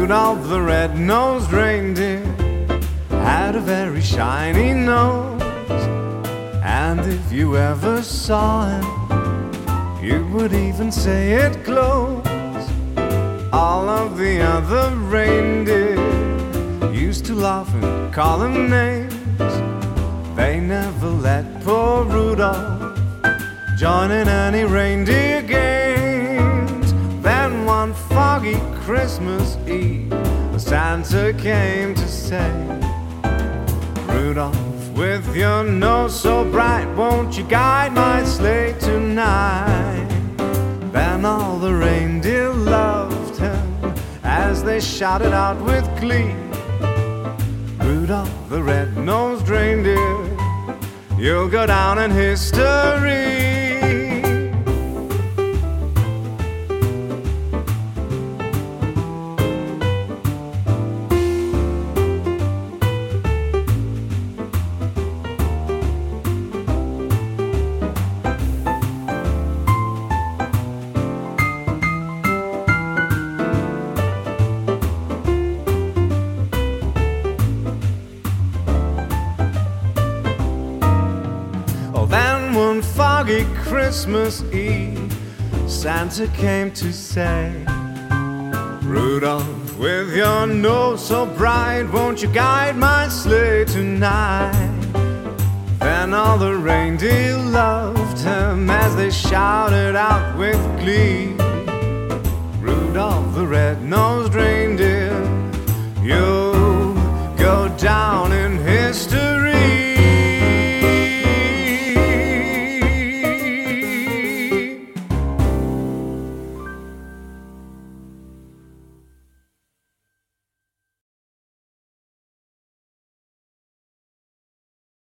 Rudolph the red-nosed reindeer had a very shiny nose, and if you ever saw him, you would even say it glows. All of the other reindeer used to laugh and call him names. They never let poor Rudolph join in any reindeer games. Then one foggy Christmas Eve, Santa came to say, Rudolph, with your nose so bright, won't you guide my sleigh tonight? Then all the reindeer loved him as they shouted out with glee, Rudolph the red-nosed reindeer, you'll go down in history. Then one foggy Christmas Eve, Santa came to say, Rudolph, with your nose so bright, won't you guide my sleigh tonight? Then all the reindeer loved him as they shouted out with glee, Rudolph the red-nosed reindeer, you'll